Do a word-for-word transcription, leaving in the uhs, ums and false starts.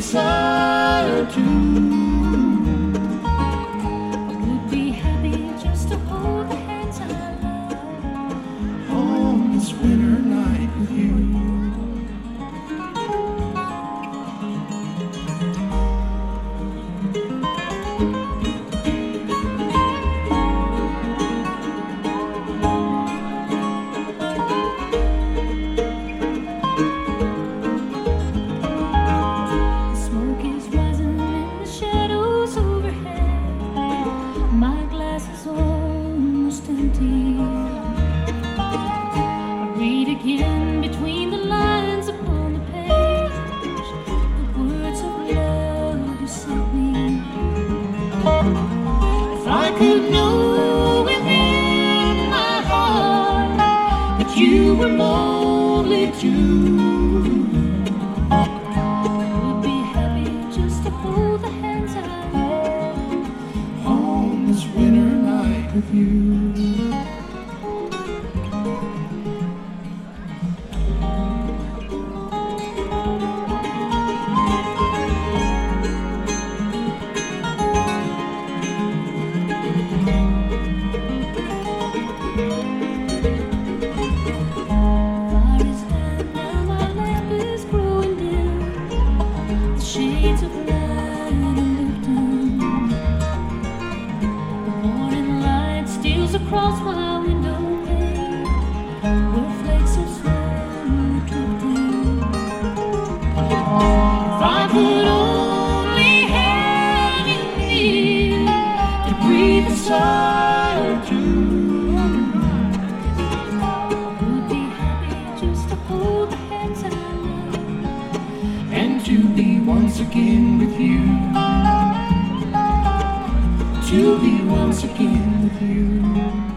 desire to. I would be happy just to hold the hands I love On this winter night with you. Again between the lines upon the page, the words of love you sent me. If I could know within my heart that you were lonely too, I would be happy just to hold the hands I love on this winter night with you. Shades of light are lifting. The morning light steals across my window pane, where flakes of snow are drifting. If I could only have you near to breathe a sigh or two, I would be happy just to hold the hands I love and to be once again with you, to be once again with you.